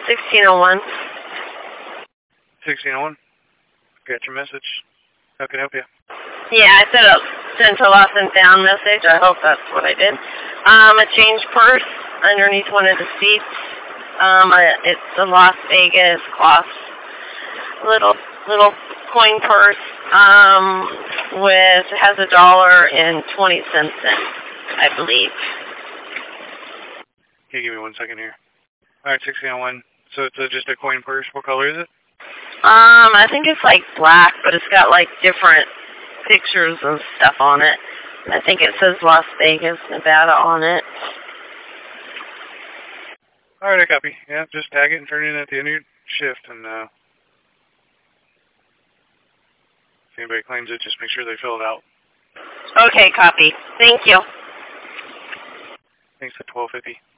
1601. 1601. Got your message. How can I help you? Yeah, I sent a lost and found message. I hope that's what I did. A changed purse underneath one of the seats. It's a Las Vegas cloth little coin purse. Has $1.20 in, I believe. Can you give me 1 second here? All right, 1601. So it's just a coin purse. What color is it? I think it's like black, but it's got like different pictures and stuff on it. I think it says Las Vegas, Nevada on it. All right, I copy. Yeah, just tag it and turn it in at the end of your shift. And if anybody claims it, just make sure they fill it out. Okay, copy. Thank you. Thanks at 12:50.